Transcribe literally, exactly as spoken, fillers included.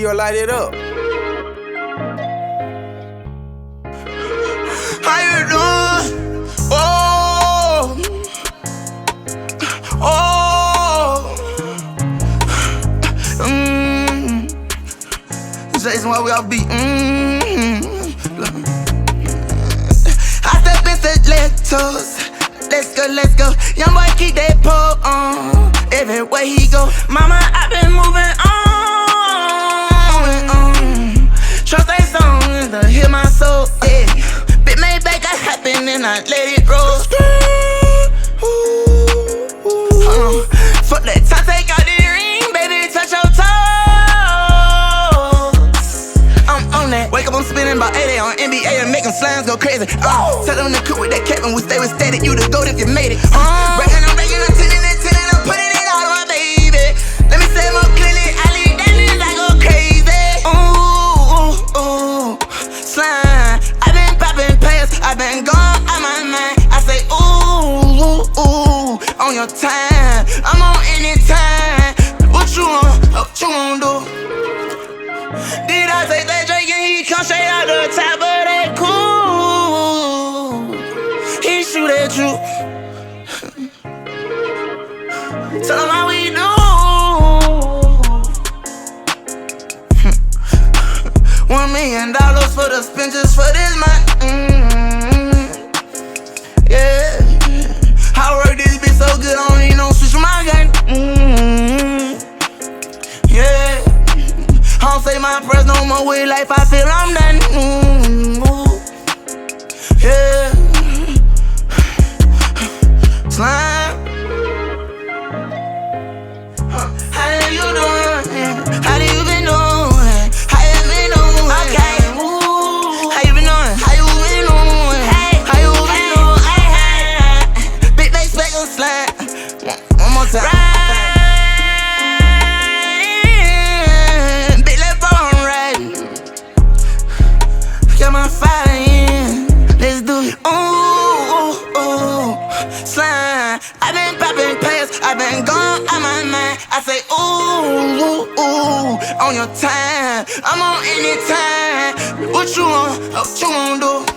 you'll light it up. How you doing? Oh, oh. Mmm. Jason, why we all be? Mmm. I step into Lactose. Let's go, let's go. Young boy keep that pole on everywhere he go. Mama, I been moving on. on. Trust that song to heal my soul. Yeah. Bit made back, I happen and I let it roll. Uh, fuck that time, take out the ring, baby, touch your toes. I'm on that. Wake up, I'm spinning about eighty on N B A and making slimes go crazy. Uh, tell them to cook with that Kevin, we stay with static. You the goat if you made it. Uh, breaking, I'm breaking, I'm tilling and tilling, I'm putting it all on my baby. Let me say more clearly, I leave that niggas, I go crazy. Ooh, ooh, ooh, slime. I been popping pills, I been gone out my mind. I say ooh, ooh, ooh, on your time. I'm on any time. What you want? What you want to do? Did I say that Drake and he come straight out the top of that cool? He shoot at you. Tell him how we do. One million dollars for the spin just for this month. Mm-hmm. Yeah. How work this bitch so good, I don't need no switch my gun. Mm-hmm. Yeah. I don't say my prayers no more with life, I feel I'm done. Mm-hmm. Yeah. Slime. How you doing? How you been doing? How you been doing? Okay. Ooh. How you been doing? How you been doing? Hey. How you been doing? Hey, hey. Big bass back on slime. One, one more time. Right. Big left on right. Got my fire in. Let's do it. Ooh, ooh, ooh. Slime. I been popping pills, I been gone out my mind. I say ooh, ooh, ooh, on your time. I'm on any time. What you want? What you want to do?